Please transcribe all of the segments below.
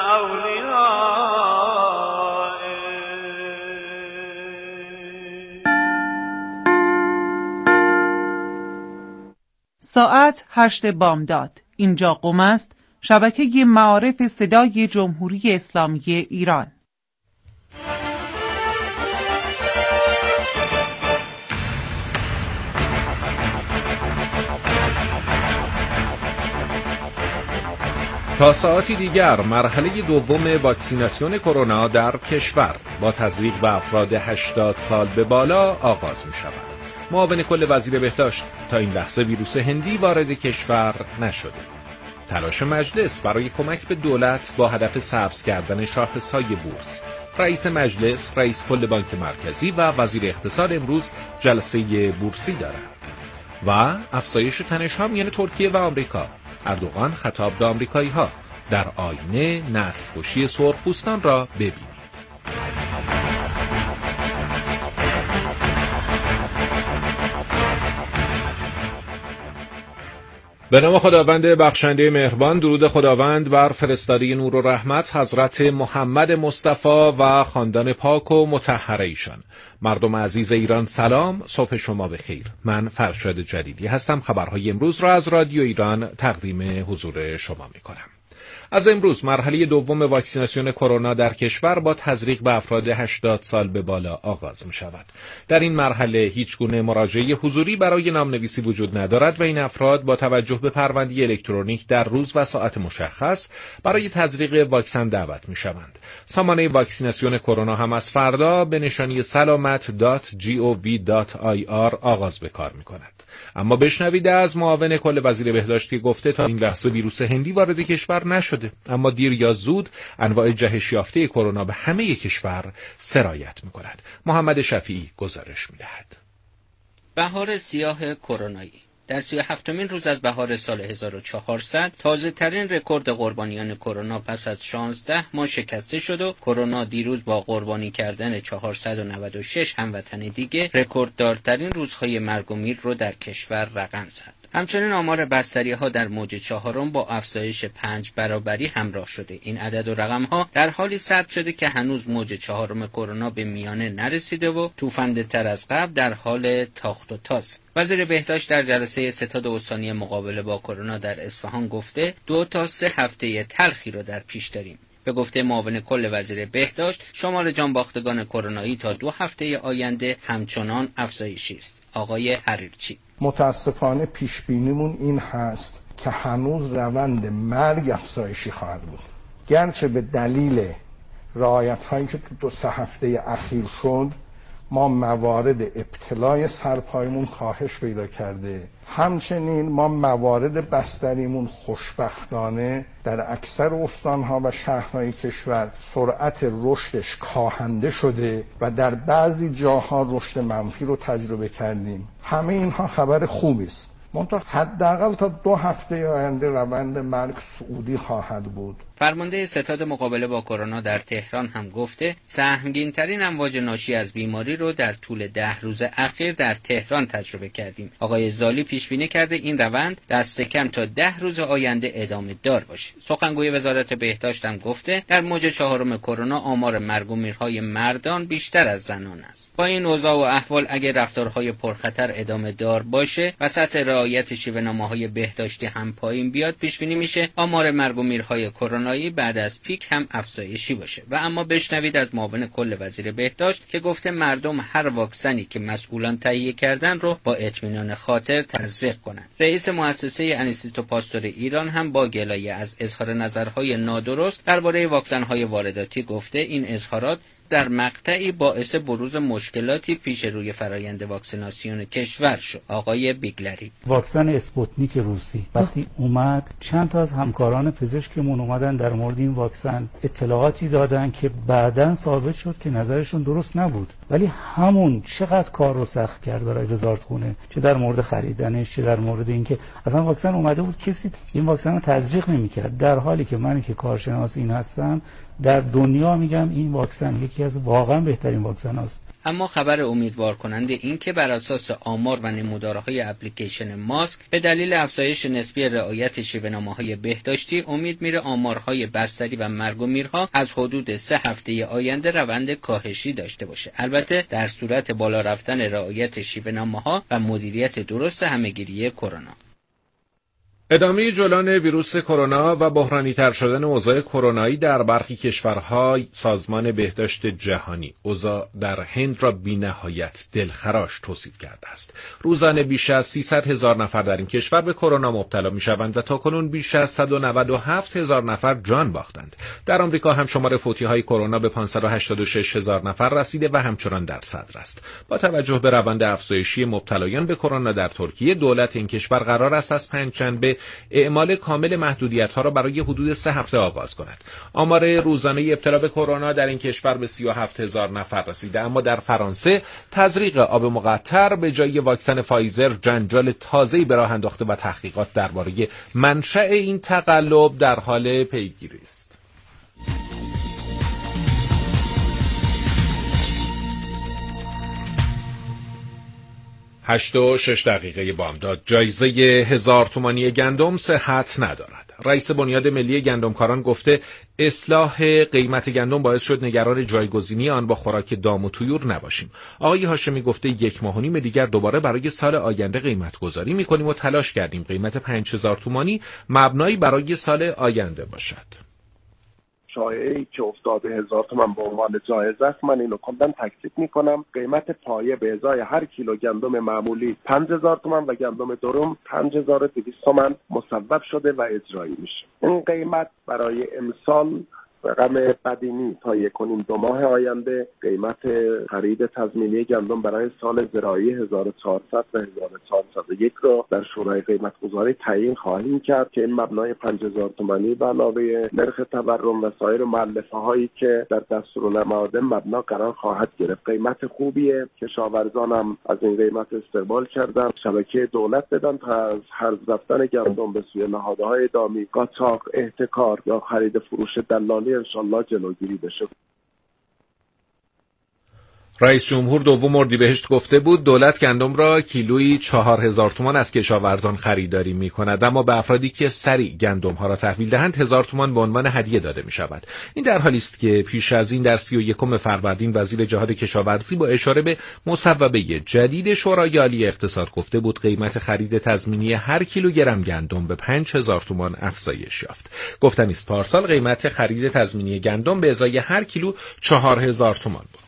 ساعت 8 بامداد. اینجا قم است، شبکه معارف صدای جمهوری اسلامی ایران. تا ساعتی دیگر مرحله دوم واکسیناسیون کرونا در کشور با تزریق به افراد 80 سال به بالا آغاز می شود. معاون کل وزیر بهداشت: تا این لحظه ویروس هندی وارد کشور نشده. تلاش مجلس برای کمک به دولت با هدف سبز کردن شاخص‌های بورس. رئیس مجلس، رئیس کل بانک مرکزی و وزیر اقتصاد امروز جلسه بورسی دارند. و افزایش تنش‌ها میان ترکیه و آمریکا. اردوغان خطاب به آمریکایی‌ها: در آینه نسل‌کشی سرخپوستان را ببینید. به نام خداوند بخشنده مهربان. درود خداوند بر فرستاده نور و رحمت حضرت محمد مصطفی و خاندان پاک و مطهر ایشان. مردم عزیز ایران سلام، صبح شما بخیر. من فرشاد جلیلی هستم. خبرهای امروز را از رادیو ایران تقدیم حضور شما می‌کنم. از امروز مرحله دوم واکسیناسیون کرونا در کشور با تزریق به افراد 80 سال به بالا آغاز می شود. در این مرحله هیچ گونه مراجعه حضوری برای نامنویسی وجود ندارد و این افراد با توجه به پرونده الکترونیک در روز و ساعت مشخص برای تزریق واکسن دعوت می شوند. سامانه واکسیناسیون کرونا هم از فردا به نشانی salamat.gov.ir آغاز به کار می کند. اما بشنوید از معاون کل وزیر بهداشت که گفته تا این لحظه ویروس هندی وارد کشور نشده، اما دیر یا زود انواع جهش یافته کرونا به همه کشور سرایت می‌کند. محمد شفیعی گزارش می‌دهد. بهار سیاه کرونایی در 37مین روز از بهار سال 1400 تازه‌ترین رکورد قربانیان کرونا پس از 16 ماه شکسته شد و کرونا دیروز با قربانی کردن 496 هموطن دیگه رکورددارترین روزهای مرگ و میر رو در کشور رقم زد. همچنین آمار بستری‌ها در موج چهارم با افزایش 5 برابری همراه شده. این عدد و رقم‌ها در حالی ثبت شده که هنوز موج چهارم کرونا به میانه نرسیده و توفنده‌تر از قبل در حال تاخت و تاز. وزیر بهداشت در جلسه ستاد استانی مقابله با کرونا در اصفهان گفته 2 تا 3 هفته تلخی رو در پیش داریم. به گفته معاون کل وزیر بهداشت، شمار جانباختگان کرونایی تا 2 هفته آینده همچنان افزایشی است. آقای حریرچی: متاسفانه پیش بینیمون این هست که هنوز روند مرگ افزایشی خواهد بود. گرچه به دلیل رعایت‌هایی که تو 2-3 هفته اخیر شد ما موارد ابتلای سرپایمون کاهش پیدا کرده، همچنین ما موارد بستریمون خوشبختانه در اکثر استانها و شهرهای کشور سرعت رشدش کاهنده شده و در بعضی جاها رشد منفی رو تجربه کردیم. همه اینها خبر خوبی است. منتها حداقل تا 2 هفته آینده روند مرگ صعودی خواهد بود. فرمانده ستاد مقابله با کرونا در تهران هم گفته سهمگین‌ترین امواج ناشی از بیماری رو در طول 10 روز اخیر در تهران تجربه کردیم. آقای زالی پیش بینی کرده این روند دست کم تا 10 روز آینده ادامه دار باشه. سخنگوی وزارت بهداشت هم گفته در موج چهارم کرونا آمار مرگ و میرهای مردان بیشتر از زنان است. با این اوضاع و احوال اگر رفتارهای پرخطر ادامه دار باشه و سطح رعایت شیوه‌نامه‌های بهداشتی هم پایین بیاد، پیش بینی میشه آمار مرگ و میرهای کرونا بعد از پیک هم افزایشی باشه. و اما بشنوید از معاون کل وزیر بهداشت که گفته مردم هر واکسنی که مسئولان تهیه کردن رو با اطمینان خاطر تزریق کنند. رئیس مؤسسه انستیتو پاستور ایران هم با گلایه از اظهار نظرهای نادرست درباره واکسن‌های وارداتی گفته این اظهارات در مقطعی باعث بروز مشکلاتی پیش روی فرایند واکسیناسیون کشور شد. آقای بیگلری: واکسن اسپوتنیک روسی وقتی اومد چند تا از همکاران پزشکمون اومدن در مورد این واکسن اطلاعاتی دادن که بعداً ثابت شد که نظرشون درست نبود، ولی همون چقدر کار رو سخت کرد برای وزارتخونه، چه در مورد خریدنش چه در مورد اینکه اصلا واکسن اومده بود کسی این واکسن رو تزریق نمی‌کرد، در حالی که من که کارشناس این هستم در دنیا میگم این واکسن یکی از واقعا بهترین واکسن است. اما خبر امیدوار کننده این که بر اساس آمار و نمودارهای اپلیکیشن ماسک به دلیل افزایش نسبی رعایت شیوه‌نامه‌های بهداشتی امید میره آمار بیمارهای بستری و مرگ و میرها از حدود 3 هفته آینده روند کاهشی داشته باشه، البته در صورت بالا رفتن رعایت شیوه‌نامه‌ها و مدیریت درست همه‌گیری کرونا. ادامه جولان ویروس کرونا و بحرانی‌تر شدن اوضاع کرونایی در برخی کشورها سازمان بهداشت جهانی اوضاع در هند را بی‌نهایت دلخراش توصیف کرده است. روزانه بیش از 300,000 نفر در این کشور به کرونا مبتلا می‌شوند و تاکنون بیش از 197,000 نفر جان باختند. در آمریکا هم شمار فوتی‌های کرونا به 586,000 نفر رسیده و همچنان در صدر است. با توجه به روند افزایشی مبتلایان به کرونا در ترکیه، دولت این کشور قرار است از پنجشنبه اعمال کامل محدودیت‌ها را برای حدود 3 هفته آغاز کند. آمار روزانه ابتلا به کرونا در این کشور به 37,000 نفر رسیده، اما در فرانسه تزریق آب مقطر به جای واکسن فایزر جنجال تازه‌ای به راه انداخته و تحقیقات درباره منشأ این تقلب در حال پیگیری است. 8:06 بامداد. جایزه 1000 تومانی گندم صحت ندارد. رئیس بنیاد ملی گندمکاران گفته اصلاح قیمت گندم باعث شد نگران جایگزینی آن با خوراک دام و طیور نباشیم. آقای هاشمی گفته 1.5 ماه دیگر دوباره برای سال آینده قیمت گذاری می‌کنیم و تلاش کردیم قیمت 5000 تومانی مبنایی برای سال آینده باشد. شایعه‌ای که افتاده 1000 تومان به عنوان جایزه است، من اینو کاملا تکذیب میکنم. قیمت پایه به ازای هر کیلو گندم معمولی 5000 تومان و گندم درم 5200 تومان مصوب شده و اجرایی میشه. این قیمت برای امسال رقم بدی نیست. تا 1.5-2 ماه آینده قیمت خرید تضمینی گندم برای سال زراعی 1400 و 1401 رو در شورای قیمت گذاری تعیین خواهیم کرد که این مبنای 5000 تومانی به علاوه نرخ تورم و سایر مؤلفه هایی که در دستورالمعاد مبنا قرار خواهد گرفت. قیمت خوبیه، کشاورزان هم از این قیمت استقبال کردن. شبکه دولت بدن تا از حرز رفتن گندم به سوی نهادهای دامی، قاچاق، احتکار یا خرید فروش دلالی انشالله جلوگیری بشه. رئیس جمهور 2 اردیبهشت گفته بود دولت گندم را کیلویی 4000 تومان از کشاورزان خریداری می کند، اما به افرادی که سریع گندم ها را تحویل دهند 1000 تومان به عنوان هدیه داده می شود. این در حالی است که پیش از این در 31 فروردین وزیر جهاد کشاورزی با اشاره به مصوبه جدید شورای عالی اقتصاد گفته بود قیمت خرید تضمینی هر کیلوگرم گندم به 5000 تومان افزایش یافت. گفتنی است پارسال قیمت خرید تضمینی گندم به ازای هر کیلو 4000 تومان بود.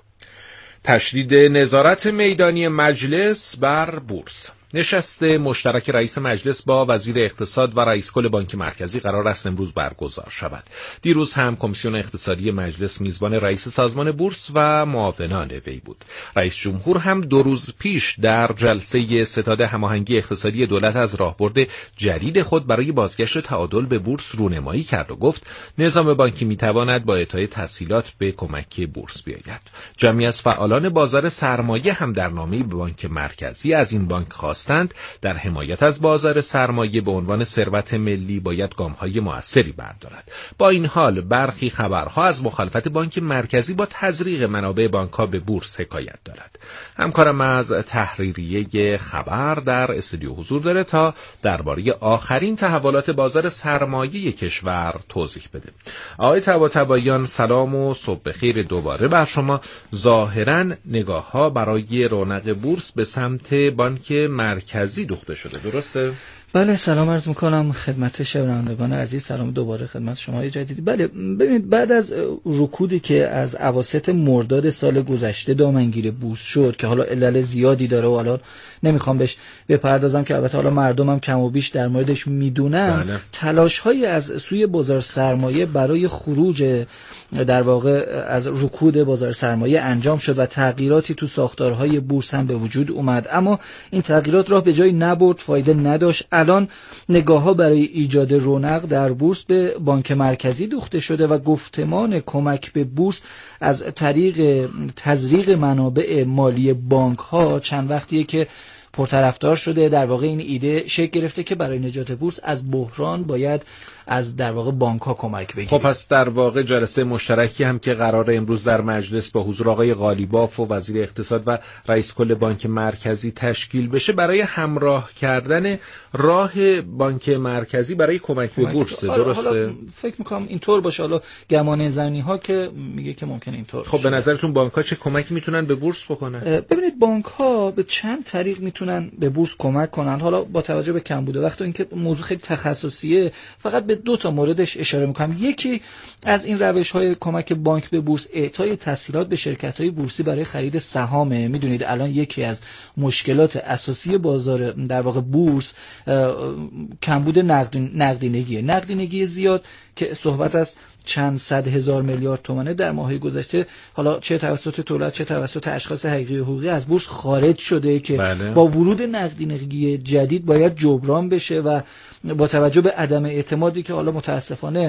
تشدید نظارت میدانی مجلس بر بورس. نشست مشترک رئیس مجلس با وزیر اقتصاد و رئیس کل بانک مرکزی قرار است امروز برگزار شود. دیروز هم کمیسیون اقتصادی مجلس میزبان رئیس سازمان بورس و معاونان وی بود. رئیس جمهور هم 2 روز پیش در جلسه ستاد هماهنگی اقتصادی دولت از راهبرد جدید خود برای بازگشت تعادل به بورس رونمایی کرد و گفت نظام بانکی میتواند با اعطای تسهیلات به کمک بورس بیاید. جمعی از فعالان بازار سرمایه هم در نامه‌ای به بانک مرکزی از این بانک خواستند در حمایت از بازار سرمایه به عنوان ثروت ملی باید گام‌های مؤثری بردارد. با این حال برخی خبرها از مخالفت بانک مرکزی با تزریق منابع بانک‌ها به بورس حکایت دارد. همکارم از تحریریه خبر در استودیو حضور داره تا درباره آخرین تحولات بازار سرمایه کشور توضیح بده. آقای طباطباییان سلام و صبح بخیر دوباره بر شما. ظاهراً نگاه‌ها برای رونق بورس به سمت بانک مرکزی دوخته شده، درسته؟ بله، سلام عرض میکنم خدمت شنوندگان عزیز. سلام دوباره خدمت شما جدیدی. بله، ببینید بعد از رکودی که از اواسط مرداد سال گذشته دامنگیر بورس شد که حالا علل زیادی داره و حالا نمیخوام بهش بپردازم که البته حالا مردمم کم و بیش در موردش میدونن، تلاش‌هایی از سوی بازار سرمایه برای خروج در واقع از رکود بازار سرمایه انجام شد و تغییراتی تو ساختارهای بورس هم به وجود اومد، اما این تغییرات راه به جایی نبرد، فایده نداشت. الان نگاه‌ها برای ایجاد رونق در بورس به بانک مرکزی دوخته شده و گفتمان کمک به بورس از طریق تزریق منابع مالی بانک‌ها چند وقتیه که پرطرفدار شده. در واقع این ایده شکل گرفته که برای نجات بورس از بحران باید از در واقع بانک‌ها کمک بگیریم. خب پس در واقع جلسه مشترکی هم که قرار امروز در مجلس با حضور آقای قالیباف و وزیر اقتصاد و رئیس کل بانک مرکزی تشکیل بشه برای همراه کردن راه بانک مرکزی برای کمک به بورس. درسته؟ حالا فکر می‌کنم اینطور باشه. حالا گمان زنی‌ها که میگه که ممکنه اینطور. خب به نظرتون بانک‌ها چه کمکی میتونن به بورس بکنن؟ ببینید بانک‌ها به چند طریق میتونن به بورس کمک کنن. حالا با توجه به کمبود وقت و اینکه موضوع خیلی تخصصیه فقط به دو تا موردش اشاره میکنم. یکی از این روش‌های کمک بانک به بورس اعطای تسهیلات به شرکت‌های بورسی برای خرید سهامه. میدونید الان یکی از مشکلات اساسی بازار در واقع بورس کمبود نقدینگی زیاد که صحبت از چند صد هزار میلیارد تومانه در ماه‌های گذشته حالا چه توسط دولت چه توسط اشخاص حقیقی و حقوقی از بورس خارج شده که با ورود نقدینگی جدید باید جبران بشه و با توجه به عدم اعتمادی که حالا متاسفانه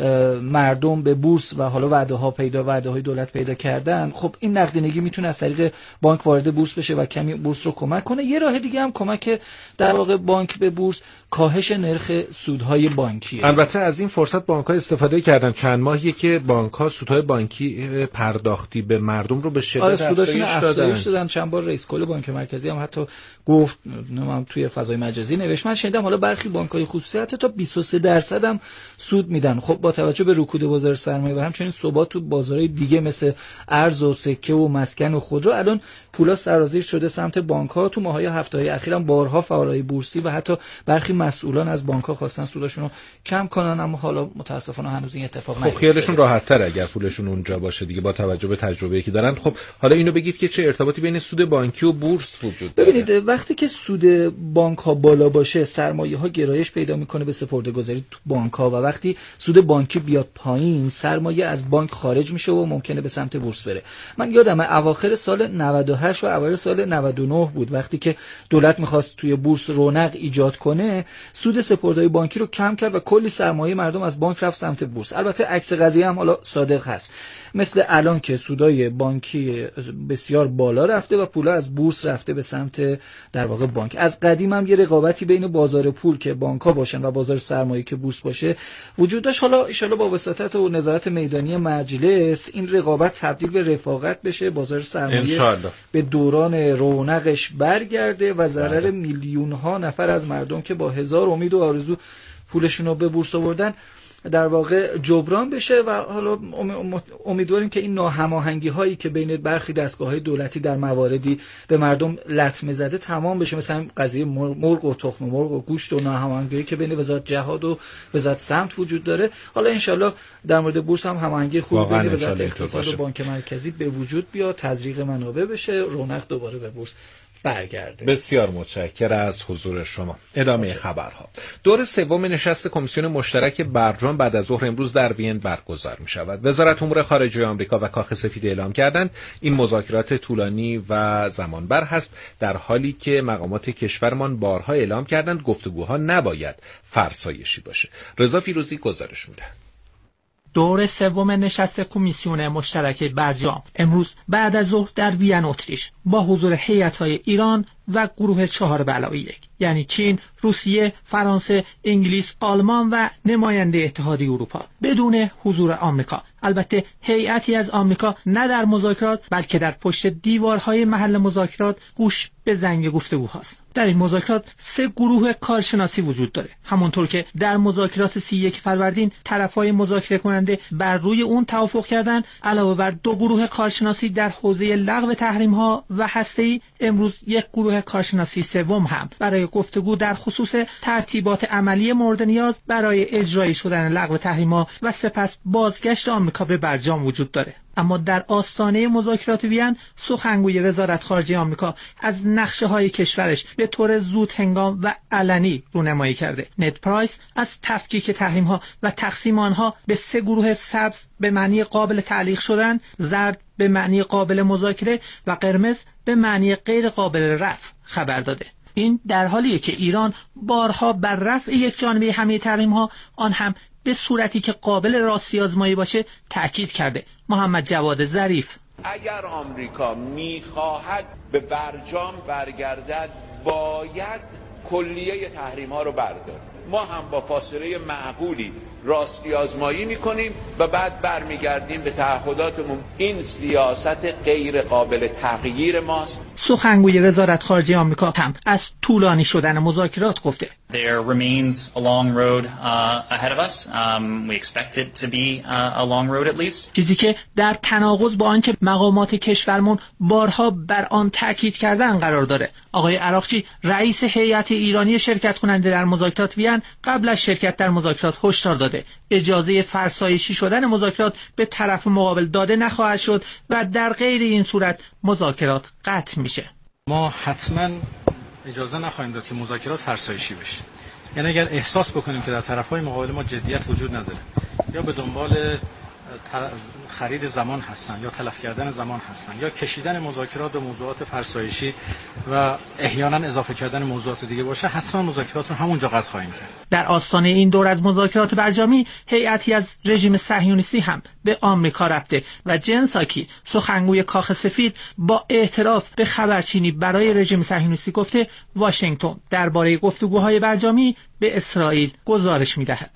مردم به بورس و حالا وعده‌های دولت پیدا کردن، خب این نقدینگی میتونه از طریق بانک وارد بورس بشه و کمی بورس رو کمک کنه. یه راه دیگه هم کمک در واقع بانک به بورس کاهش نرخ سودهای بانکیه. البته از این فرصت بانک‌ها استفاده کردن. چند ماهیه که بانک‌ها سودهای بانکی پرداختی به مردم رو به شدت افزایش دادن. چند بار رئیس کل بانک مرکزی هم حتی گفت، هم توی فضای مجازی نوشت، من شنیدم حالا برخی بانک‌های خصوصی حتی تا 23% هم سود میدن. خب با توجه به رکود بازار سرمایه و همچنین ثبات تو بازارهای دیگه مثل ارز و سکه و مسکن و خودرو، الان پولا سرازیر شده سمت بانک‌ها. تو ماه‌های هفته‌های اخیر هم بارها فعالای بورسی و حتی برخی مسئولان از بانک‌ها خواستن سوداشون رو کم کنن، اما حالا متأسفانه هنوز این اتفاق نیفتاده. خب خیالشون راحت‌تر اگر پولشون اونجا باشه دیگه با توجه به تجربه‌ای که دارن. خب حالا اینو بگید که چه ارتباطی بین سود بانکی و بورس وجود داره؟ ببینید وقتی که سود بانک‌ها بالا باشه سرمایه‌ها گرایش پیدا می‌کنه به سپرده‌گذاری تو بانک‌ها و وقتی سود بانکی بیاد پایین سرمایه از بانک خارج میشه و ممکنه به سمت بورس بره. من یادم اواخر سال 98 و اوایل سال 99 بود وقتی که دولت می‌خواست توی بورس رونق ایجاد کنه، سود سپرده‌های بانکی رو کم کرد و کلی سرمایه مردم از بانک رفت سمت بورس. البته عکس قضیه هم حالا صادق هست، مثل الان که سودای بانکی بسیار بالا رفته و پولا از بورس رفته به سمت در واقع بانک. از قدیم هم یه رقابتی بین بازار پول که بانک‌ها باشن و بازار سرمایه که بورس باشه وجود داشت. حالا ان شاءالله با وساطت و نظارت میدانی مجلس این رقابت تبدیل به رفاقت بشه، بازار سرمایه به دوران رونقش برگرده و ضرر میلیون‌ها نفر از مردم که با هزار امید و آرزو پولشون رو به بورس آوردن در واقع جبران بشه. و حالا امیدواریم که این ناهماهنگی هایی که بین برخی دستگاه‌های دولتی در مواردی به مردم لطمه زده تمام بشه، مثلا قضیه مرغ و تخم مرغ و گوشت و ناهماهنگی که بین وزارت جهاد و وزارت سمت وجود داره. حالا انشالله در مورد بورس هم هماهنگی خوب بین وزارت اقتصاد و بانک مرکزی به وجود بیاد، تزریق منابع بشه، رونق دوباره به بورس برگرده. بسیار متشکرم از حضور شما. ادامه خبرها. دور سوم نشست کمیسیون مشترک برجام بعد از ظهر امروز در وین برگزار می شود. وزارت امور خارجه آمریکا و کاخ سفید اعلام کردند این مذاکرات طولانی و زمانبر هست، در حالی که مقامات کشورمان بارها اعلام کردند گفتگوها نباید فرسایشی باشه. رضا فیروزی گزارش میده. دور سوم نشست کمیسیون مشترک برجام امروز بعد از ظهر در وین اتریش با حضور هیئت‌های ایران و گروه 4+1 یعنی چین، روسیه، فرانسه، انگلیس، آلمان و نماینده اتحادیه اروپا بدون حضور آمریکا. البته هیئتی از آمریکا نه در مذاکرات بلکه در پشت دیوارهای محل مذاکرات گوش به زنگ گفتگوهاست. در این مذاکرات 3 گروه کارشناسی وجود داره. همونطور که در مذاکرات 31 فروردین طرفای مذاکره کننده بر روی اون توافق کردن، علاوه بر 2 گروه کارشناسی در حوزه لغو تحریم‌ها و هسته‌ای، امروز 1 گروه کارشناسی سوم هم برای گفتگو در خصوص ترتیبات عملی مورد نیاز برای اجرایی شدن لغو تحریم‌ها و سپس بازگشت آمریکا به برجام وجود داره. اما در آستانه مذاکرات وین سخنگوی وزارت خارجه آمریکا از نقشه‌های کشورش به طور زود هنگام و علنی رونمایی کرده. ند پرایس از تفکیک تحریم‌ها و تقسیم آنها به 3 گروه سبز به معنی قابل تعلیق شدن، زرد به معنی قابل مذاکره و قرمز به معنی غیر قابل رفع خبر داده. این در حالیه که ایران بارها بر رفع یکجانبه همه تحریم‌ها، آن هم به صورتی که قابل راستی آزمایی باشه تأکید کرده. محمد جواد ظریف: اگر آمریکا میخواهد به برجام برگردد باید کلیه تحریم ها رو برداریم. ما هم با فاصله معقولی راستی آزمایی میکنیم و بعد برمیگردیم به تعهداتمون. این سیاست غیر قابل تغییر ماست. سخنگوی وزارت خارجه آمریکا هم از طولانی شدن مذاکرات گفته. There remains a long road ahead of us. We expect it to be a long road at least. چیزی که در تناقض با آنچه مقامات کشورمون بارها بر آن تاکید کردن قرار داره. آقای عراقچی رئیس هیئت ایرانی شرکت کننده در مذاکرات وین قبل از شرکت در مذاکرات هشدار داده اجازه فرسایشی شدن مذاکرات به طرف مقابل داده نخواهد شد و در غیر این صورت مذاکرات قطع میشه. ما حتما اجازه نخواهیم داد که مذاکرات فرسایشی بشه. یعنی اگر احساس بکنیم که در طرف‌های مقابل ما جدیت وجود نداره یا به دنبال خرید زمان هستن یا تلف کردن زمان هستن یا کشیدن مذاکرات به موضوعات فرسایشی و احیانا اضافه کردن موضوعات دیگه باشه، حتما مذاکرات رو همونجا قطع خواهیم کرد. در آستانه این دور از مذاکرات برجامی هیئتی از رژیم صهیونیستی هم به آمریکا رفته و جن ساکی سخنگوی کاخ سفید با اعتراف به خبرچینی برای رژیم صهیونیستی گفته واشنگتن درباره گفتگوهای برجامی به اسرائیل گزارش می‌دهد.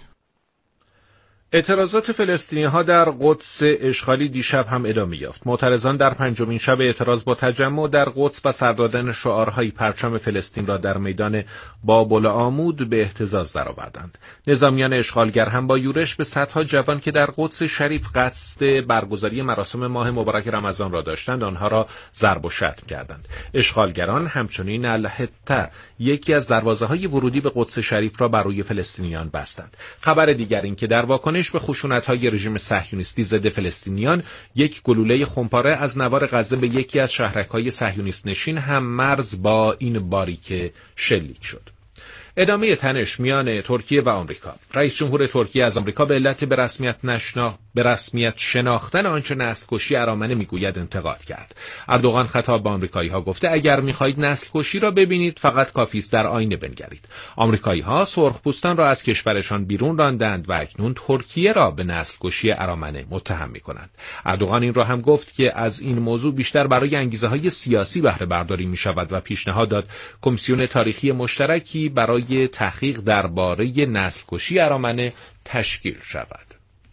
اعتراضات فلسطینی‌ها در قدس اشغالی دیشب هم ادامه یافت. معترضان در پنجمین شب اعتراض با تجمع در قدس و سر دادن شعارهای پرچم فلسطین را در میدان باب‌العمود به اهتزاز درآوردند. نظامیان اشغالگر هم با یورش به صدها جوان که در قدس شریف قصد برگزاری مراسم ماه مبارک رمضان را داشتند، آنها را ضرب و شتم کردند. اشغالگران همچنین الحته یکی از دروازه‌های ورودی به قدس شریف را بر روی فلسطینیان بستند. خبر دیگر این که در واکنش به خشونت‌های رژیم صهیونیستی ضد فلسطینیان یک گلوله خمپاره از نوار غزه به یکی از شهرک‌های صهیونیست نشین هم مرز با این باریکه شلیک شد. ادامه تنش میان ترکیه و آمریکا. رئیس جمهور ترکیه از آمریکا به علت به رسمیت شناختن آنچه نسل‌کشی ارامنه میگوید انتقاد کرد. اردوغان خطاب به آمریکایی‌ها گفته اگر می‌خواهید نسل‌کشی را ببینید فقط کافی است در آینه بنگرید. آمریکایی‌ها سرخپوستان را از کشورشان بیرون راندند و اکنون ترکیه را به نسل‌کشی ارامنه متهم می‌کنند. اردوغان این را هم گفت که از این موضوع بیشتر برای انگیزه‌های سیاسی بهره برداری می‌شود و پیشنهاد داد کمیسیون تاریخی مشترکی برای تحقیق درباره نسل‌کشی ارامنه تشکیل شود.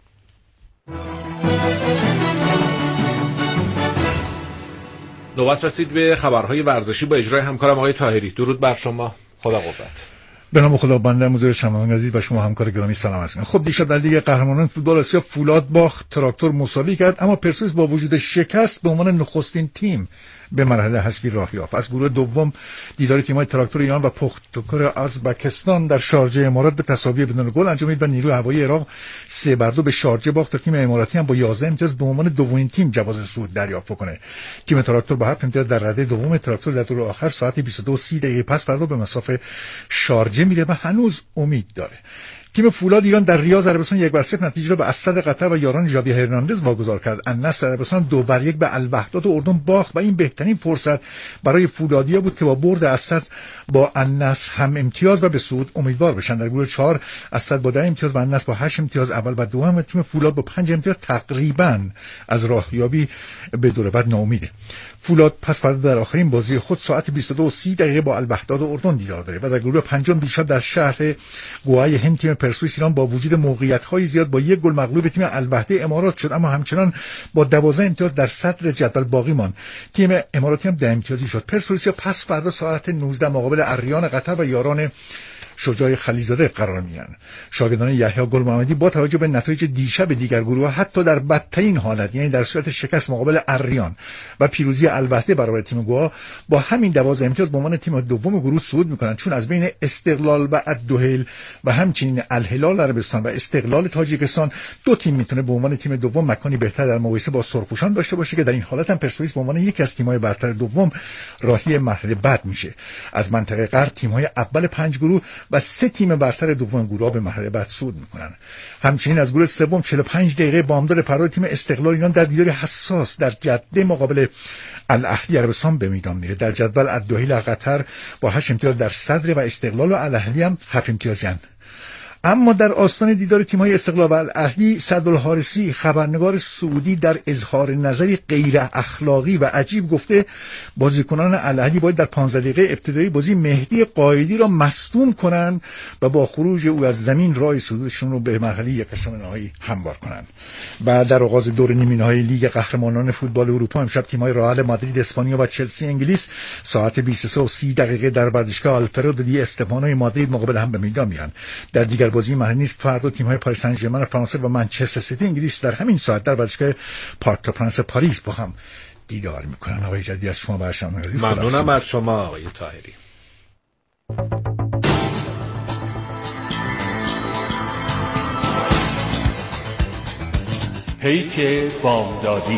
نوبت رسید به خبرهای ورزشی با اجرای همکارم آقای طاهری. درود بر شما. خدا قوت. به نام خدا بنده مزار شمامان عزیز و شما همکار گرامی سلام عرض می‌کنم. خب دیشب در لیگ قهرمانان فوتبال آسیا فولاد باخت، تراکتور مساوی کرد، اما پرسپولیس با وجود شکست به عنوان نخستین تیم به مرحله حذفی راه یافت. از گروه دوم دیدار تیم‌های تراکتور ایران و پختوکار ازبکستان در شارجه امارات به تساوی بدون گل انجامید و نیروی هوایی عراق 3-2 به شارجه باخت تا تیم اماراتی هم با 11 امتیاز به عنوان دومین تیم جواز صعود دریافت کنه. تیم تراکتور با 7 امتیاز در رده دوم. تراکتور در دور آخر ساعت 22:30 پس فردا به مسافت شارجه میره و هنوز امید داره. تیم فولاد ایران در ریاض عربستان 1-0 نتیجه را به اسد قطر و یاران ژاوی هرناندز واگذار کرد. النصر عربستان 2-1 به الوحدات اردن باخت و این بهترین فرصت برای فولادیا بود که با برد اسد با النصر هم امتیاز و به صعود امیدوار بشن. در گروه 4 اسد با 10 امتیاز و النصر با 8 امتیاز اول و دوم و تیم فولاد با 5 امتیاز تقریبا از راهیابی به دور بعد ناامیده. فولاد پس فردا در آخرین بازی خود ساعت 22:30 با الوحدات اردن دیدار داره و در گروه پنجم دیشب در شهر گوای هند تیم پرسپولیس ایران با وجود موقعیت‌های زیاد با 1 گل مغلوب تیم الوحده امارات شد، اما همچنان با 12 امتیاز در صدر جدول باقی ماند. تیم اماراتی هم 10 امتیازی شد. پرسپولیس پس فردا ساعت 19 مقابل اریان قطر و یاران شجاع خلیزاده قرار میگیرن. شاگردان یحیی گل محمدی با توجه به نتایج دیشب دیگر گروه حتی در بدترین حالت، یعنی در صورت شکست مقابل اریان و پیروزی الوحده برابر تیم گوا، با همین 12 امتیاز به عنوان تیم دوم گروه صعود میکنن، چون از بین استقلال و الدحیل و همچنین الهلال عربستان و استقلال تاجیکستان دو تیم میتونه به عنوان تیم دوم مکانی بهتر در مقایسه با سرخپوشان داشته باشه که در این حالت هم پرسپولیس به عنوان یکی از تیم‌های برتر دوم راهی مرحله بعد میشه. از منطقه غرب تیم‌های اول 5 گروه و 3 تیم برتر دوم گروه به مرحله بعد صعود میکنن. همچنین از گروه سوم 45 دقیقه بامداد پرواز تیم استقلال ایران در دیداری حساس در جده مقابل الاهلی عربستان به میدان میره. در جدول الدحیل قطر با 8 امتیاز در صدر و استقلال و الاهلی هم 7 امتیازن. اما در آستان دیدار تیم‌های استقلال و الاهلی، سعدالحارثی خبرنگار سعودی در اظهار نظری غیر اخلاقی و عجیب گفته بازیکنان الاهلی باید در 15 دقیقه ابتدایی بازی مهدی قائدی را مصدوم کنند و با خروج او از زمین راه صعودشون رو به مرحله یکم نهایی هموار کنند. بعد در آغاز دور نیمه‌نهایی لیگ قهرمانان فوتبال اروپا امشب تیم‌های رئال مادرید اسپانیا و چلسی انگلیس ساعت 23:30 در ورزشگاه آلفردو دی استفانوی مادرید مقابل هم به میدان میان. در دیگر بازی مرحله نیست فردا تیم‌های پاریس سن ژرمن فرانسه و منچستر سیتی انگلیس در همین ساعت در ورزشگاه پارک دو پرنس پاریس با هم دیدار میکنن. آقای جدی از شما برشان ممنونم از شما آقای طاهری. پیک بامدادی.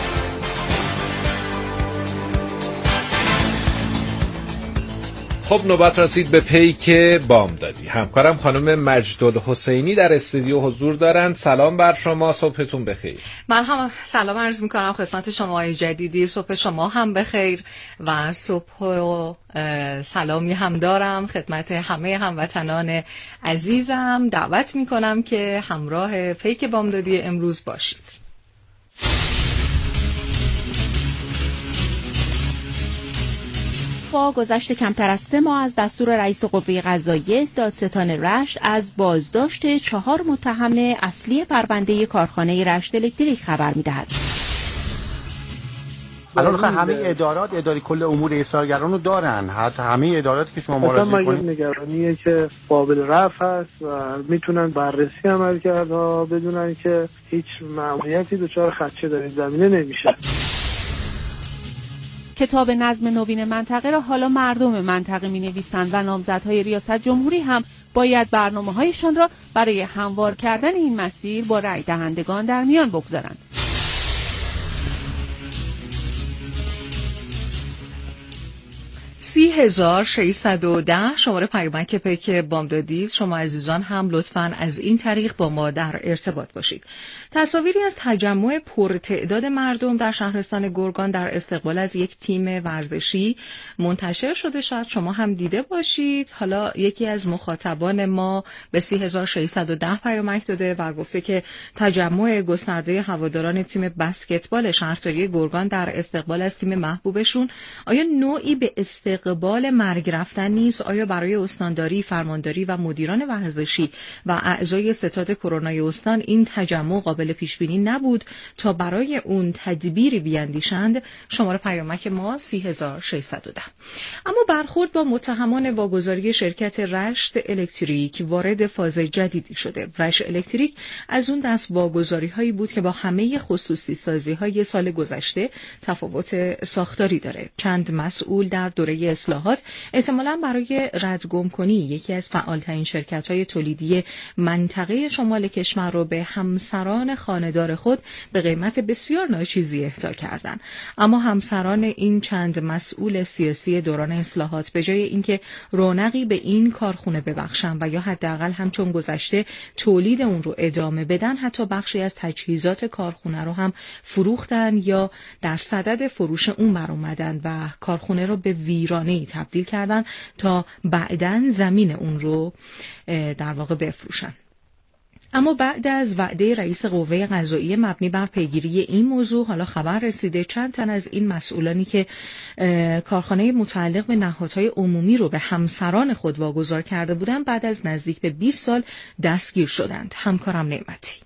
خب نوبت رسید به پیک بامدادی. همکارم خانم مجدالحسینی در استودیو حضور دارند. سلام بر شما، صبحتون بخیر. من هم سلام عرض میکنم خدمت شما آقای جدیدی، صبح شما هم بخیر و صبح و سلامی هم دارم خدمت همه هموطنان عزیزم. دعوت میکنم که همراه پیک بامدادی امروز باشید. با گذشت کمتر از 3 ماه از دستور رئیس قوه قضاییه دادستان رشت از بازداشت 4 متهم اصلی پرونده کارخانه رشت الکتریک خبر می‌دهد. الان همه اداره کل امور ایثارگران رو دارن، حتی همه اداراتی که شما مراجعه کنید. مثلا نگرانیه که قابل رفع است و میتونن بررسی عملکردها بدونن که هیچ مأموریتی دچار خدشه در این زمینه نمیشه. کتاب نظم نوین منطقه را حالا مردم منطقه می‌نویسند و نامزدهای ریاست جمهوری هم باید برنامه‌هایشان را برای هموار کردن این مسیر با رای دهندگان در میان بگذارند. $30,610 شماره پیامک پیک بامدادی. شما عزیزان هم لطفاً از این طریق با ما در ارتباط باشید. تصاویری از تجمع پرتعداد مردم در شهرستان گرگان در استقبال از یک تیم ورزشی منتشر شده، شاید شما هم دیده باشید. حالا یکی از مخاطبان ما به 30,610 پیامک داده و گفته که تجمع گسترده هواداران تیم بسکتبال شهرداری گرگان در استقبال از تیم محبوبشون آیا نوعی به استقبال مرگ رفتن نیست؟ آیا برای استانداری، فرمانداری و مدیران ورزشی و اعضای ستاد کرونای استان این تجمع قابل پیش بینی نبود تا برای اون تدبیری بیاندیشند؟ شماره پیامک ما 30,610. اما برخورد با متهمان واگذاری شرکت رشت الکتریک وارد فاز جدیدی شده. رشت الکتریک از اون دست واگذاری‌هایی بود که با همه خصوصی سازی‌های سال گذشته تفاوت ساختاری داره. چند مسئول در دوره اصلاحات احتمالاً برای ردگم کنی یکی از فعالترین شرکت‌های تولیدی منطقه شمال کشور رو به همسران خانه‌دار خود به قیمت بسیار ناچیزی اهدا کردند. اما همسران این چند مسئول سیاسی دوران اصلاحات به جای اینکه رونقی به این کارخونه ببخشن و یا حداقل همچون گذشته تولید اون رو ادامه بدن، حتی بخشی از تجهیزات کارخونه رو هم فروختن یا در صدد فروش اون بر اومدن و کارخونه رو به ویرانه‌ای تبدیل کردن تا بعداً زمین اون رو در واقع بفروشن. اما بعد از وعده رئیس قوه قضاییه مبنی بر پیگیری این موضوع، حالا خبر رسیده چند تن از این مسئولانی که کارخانه متعلق به نهادهای عمومی رو به همسران خود واگذار کرده بودند بعد از نزدیک به 20 سال دستگیر شدند. همکارم نعمتی.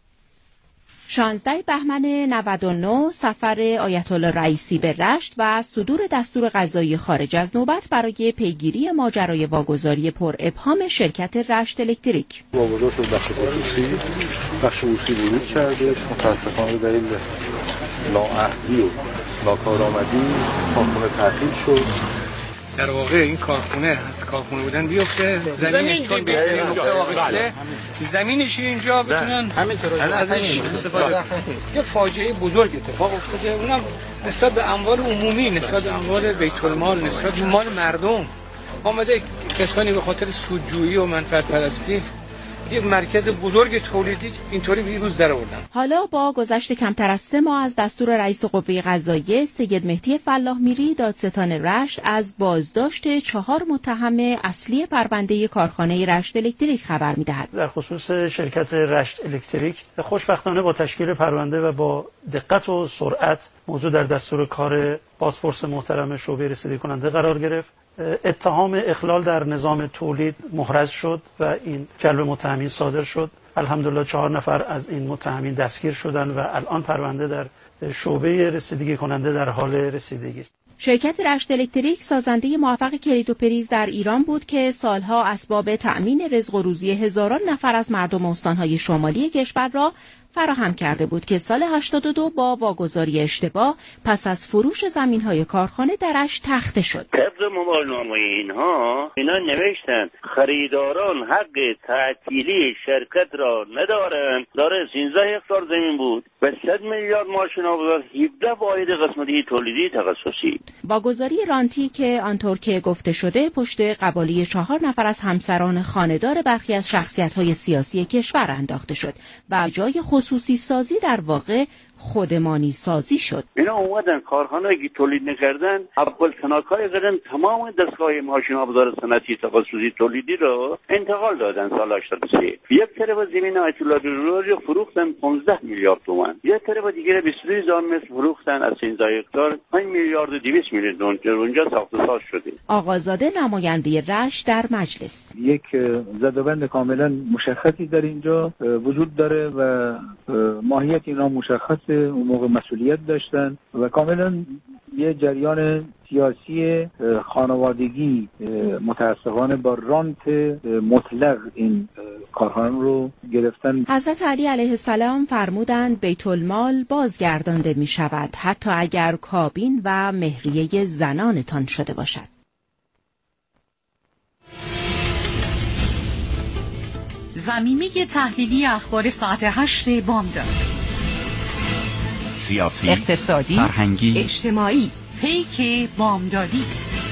16 بهمن 99 سفر آیت الله رئیسی به رشت و صدور دستور قضایی خارج از نوبت برای پیگیری ماجرای واگذاری پر ابهام شرکت رشت الکتریک. واگذار شد بخش خصوصی ورود کرده، متاسفانه به دلیل نااهلی و ناکارآمدی کارخونه تعطیل شد. در واقع این کارخونه از کارخونه بودن بیفته، زمینش چون بهترین نقطه واقع زمینش اینجا بتونن ازش استفاده کنن. یه فاجعه بزرگ اتفاق افتاده، اونم نسبت به اموال عمومی، نسبت به اموال بیت المال، نسبت به مال مردم. آمده کسانی به خاطر سودجویی و منفعت پرستی یک مرکز بزرگ تولیدی اینطوری ویروس در آوردن. حالا با گذشت کمتر از 3 ماه از دستور رئیس قوه قضاییه سید مهدی فلاح میری، دادستان رشت از بازداشت 4 متهم اصلی پرونده کارخانه رشت الکتریک خبر می‌دهد. در خصوص شرکت رشت الکتریک خوشبختانه با تشکیل پرونده و با دقت و سرعت موضوع در دستور کار بازپرس محترم شعبه رسیدگی کننده قرار گرفت. اتهام اخلال در نظام تولید محرز شد و این جلب متهمین صادر شد. الحمدلله 4 نفر از این متهمین دستگیر شدند و الان پرونده در شعبه رسیدگی کننده در حال رسیدگی است. شرکت رشت الکتریک سازنده موفق کلید و پریز در ایران بود که سالها اسباب تأمین رزق و روزی هزاران نفر از مردم استانهای شمالی کشور را فراهم کرده بود که سال 82 با واگذاری اشتباه پس از فروش زمین‌های کارخانه درش تخته شد. طبق موبایل‌نامه اینا نوشتن خریداران حق تعطیلی شرکت را ندارند. داره 13 هکتار زمین بود و 100 میلیارد ماشین آورد، 17 واحد قسمتی تولیدی تخصصی. واگذاری رانتی که آنطور که گفته شده پشت قبالی 4 نفر از همسران خانه‌دار برخی از شخصیت‌های سیاسی کشور انداخته شد و جای خصوصی سازی در واقع خودمانی سازی شد. اینا اومدن کارخانه‌ای که تولید نکردن، اول تناکای کردن، تمام دستگاه ماشین ابزار صنعتی تخصصی تولیدی رو انتقال دادن سال 83. یک طرف زمین آیت الله رو فروختن 15 میلیارد تومان. یک طرف دیگه 22 متر فروختن از 13 هکتار 5 میلیارد و 200 میلیون دلار اونجا ساخت و ساز شده. آقازاده نماینده رشت در مجلس. یک زدوبند کاملا مشخصی در اینجا وجود داره و ماهیت اینا مشخصه. اون موقع مسئولیت داشتن و کاملا یه جریان سیاسی خانوادگی متاسفانه با رانت مطلق این کارخانه رو گرفتن. حضرت علی علیه السلام فرمودند بیت المال بازگردانده می شود حتی اگر کابین و مهریه زنانتان شده باشد. زمینه تحلیلی اخبار ساعت 8 بامداد. سیاسی، اقتصادی، فرهنگی، اجتماعی. پیک بامدادی.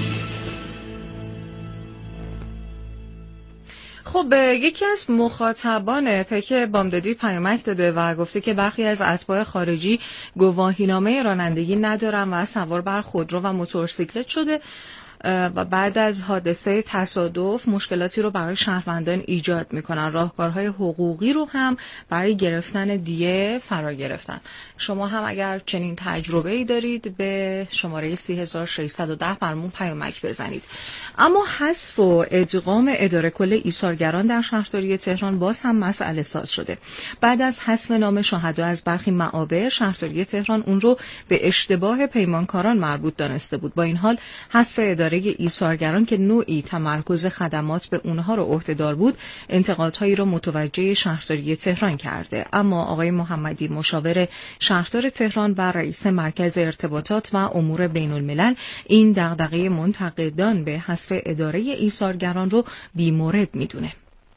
خب یکی از مخاطبان پیک بامدادی پیامک داده و گفته که برخی از اتباع خارجی گواهینامه رانندگی ندارن و سوار بر خودرو و موتورسیکلت شده و بعد از حادثه تصادف مشکلاتی رو برای شهروندان ایجاد میکنن. راهکارهای حقوقی رو هم برای گرفتن دیه فرا گرفتن. شما هم اگر چنین تجربه‌ای دارید به شماره 3610 برامون پیامک بزنید. اما حذف و ادغام اداره کل ایثارگران در شهرداری تهران باز هم مسئله ساز شده. بعد از حذف نام شهدا از برخی معابر، شهرداری تهران اون رو به اشتباه پیمانکاران مربوط دانسته بود. با این حال حذف اداره ایثارگران که نوعی تمرکز خدمات به اونها رو عهده‌دار بود، انتقادهایی رو متوجه شهرداری تهران کرده. اما آقای محمدی مشاور شهردار تهران و رئیس مرکز ارتباطات و امور بین الملل این دغدغه منتقدان به حذف اداره ایثارگران رو بی‌مورد میدونه.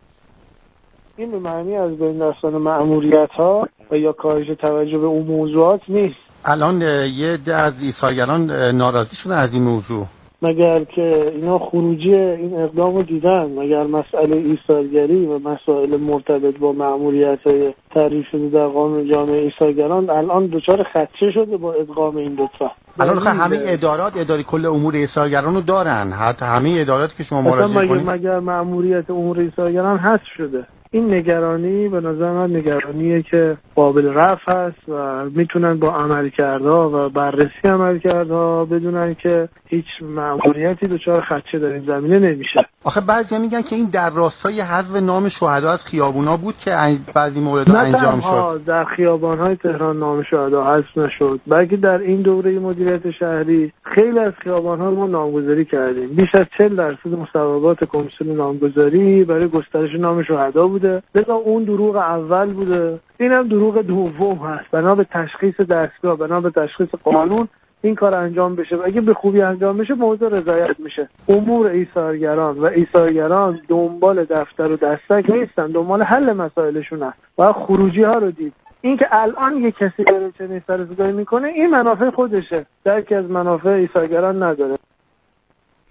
این به معنی از بین رفتن مأموریت‌ها و یا کاهش توجه به اون موضوعات نیست. الان یه عده از ایثارگران ناراضی شدن از این موضوع. مگر که اینا خروجی این اقدام رو دیدن، مگر مسئله ایثارگری و مسائل مرتبط با مأموریت‌های تعریف شده در قانون جامعه ایثارگران الان دچار خدشه شده با ادغام این دو تا. الان همه ادارات اداره کل امور ایثارگران رو دارن، حتی همه ادارات که شما مراجعه کنید. مگر مأموریت امور ایثارگران حذف شده. این نگرانی به نظر من نگرانیه که قابل رفع هست و میتونن با عملکردها و بررسی عملکردها بدونن که هیچ مأموریتی دچار خدشه در این زمینه نمیشه. آخه بعضیا میگن که این در راستای حذف نام شهدا از خیابونا بود که بعضی موردها انجام شد. در خیابان‌های تهران نام شهدا حذف نشد، بلکه در این دوره مدیریت شهری خیلی از خیابان‌ها ما نامگذاری کردیم. بیش از 40% مصوبات کمیسیون نامگذاری برای گسترش نام شهدا بوده. لذا اون دروغ اول بوده، اینم دروغ دوم هست. بنا به تشخیص دستگاه، بنا به تشخیص قانون این کار انجام بشه و اگه به خوبی انجام بشه موضوع رضایت میشه. امور ایثارگران و ایثارگران دنبال دفتر و دستک نیستن، دنبال حل مسائلشون هست و خروجی ها رو دید. این که الان یه کسی داره چنین سر صدایی میکنه این منافع خودشه، درکی از منافع ایثارگران نداره.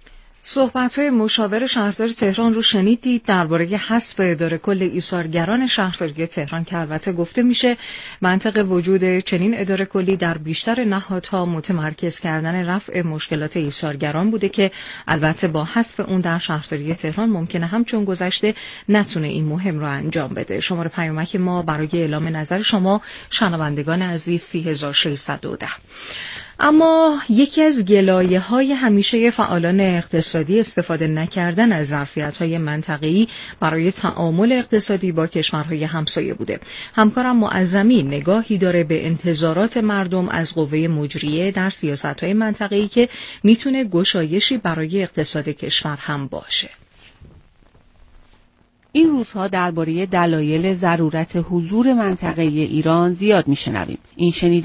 صحبت‌های مشاور شهردار تهران رو شنیدید درباره حذف اداره کل ایثارگران شهرداری تهران که البته گفته میشه منطق وجود چنین اداره کلی در بیشتر نهادها متمرکز کردن رفع مشکلات ایثارگران بوده که البته با حذف اون در شهرداری تهران ممکنه همچون گذشته نتونه این مهم رو انجام بده. شماره پیامک ما برای اعلام نظر شما شنوندگان عزیز 3610. اما یکی از گلایه‌های همیشه فعالان اقتصادی استفاده نکردن از ظرفیت‌های منطقه‌ای برای تعامل اقتصادی با کشورهای همسایه بوده. همکارم معظمی نگاهی داره به انتظارات مردم از قوه مجریه در سیاست‌های منطقه‌ای که میتونه گشایشی برای اقتصاد کشور هم باشه. این روزها درباره دلایل ضرورت حضور منطقه‌ای ایران زیاد میشنویم. این شنیدن